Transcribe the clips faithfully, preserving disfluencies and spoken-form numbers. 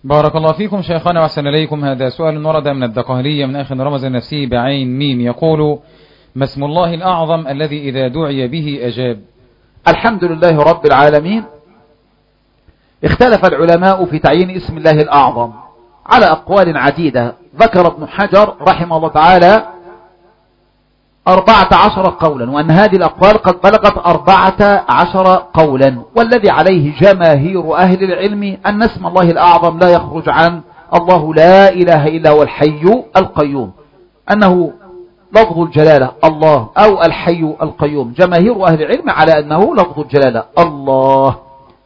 بارك الله فيكم شيخنا وأحسن إليكم. هذا سؤال ورد من الدقهلية من أخ رمز النفسي بعين ميم، يقول: ما اسم الله الأعظم الذي إذا دعي به أجاب؟ الحمد لله رب العالمين. اختلف العلماء في تعيين اسم الله الأعظم على أقوال عديدة. ذكر ابن حجر رحمه الله تعالى أربعة عشر قولا، وأن هذه الأقوال قد بلغت أربعة عشر قولا، والذي عليه جماهير أهل العلم أن اسم الله الأعظم لا يخرج عن الله لا إله إلا هو الحي القيوم، أنه لفظ الجلالة الله أو الحي القيوم. جماهير أهل العلم على أنه لفظ الجلالة الله،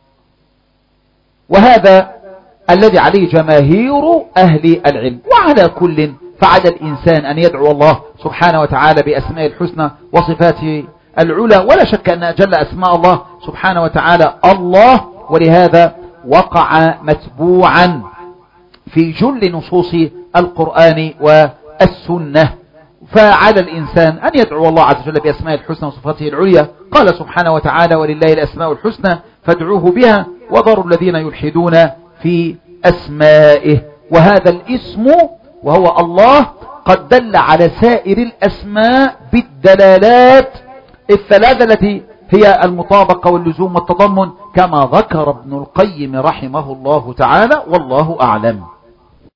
وهذا الذي عليه جماهير أهل العلم. وعلى كل فعلى الإنسان أن يدعو الله سبحانه وتعالى بأسماء الحسنى وصفاته العلى، ولا شك أن أجل أسماء الله سبحانه وتعالى الله، ولهذا وقع متبوعا في جل نصوص القرآن والسنة. فعلى الإنسان أن يدعو الله عز وجل بأسماء الحسنى وصفاته العليا. قال سبحانه وتعالى: ولله الأسماء الحسنى فادعوه بها وذروا الذين يلحدون في أسمائه. وهذا الاسم وهو الله قد دل على سائر الأسماء بالدلالات الثلاثة التي هي المطابقة واللزوم والتضمن، كما ذكر ابن القيم رحمه الله تعالى، والله أعلم.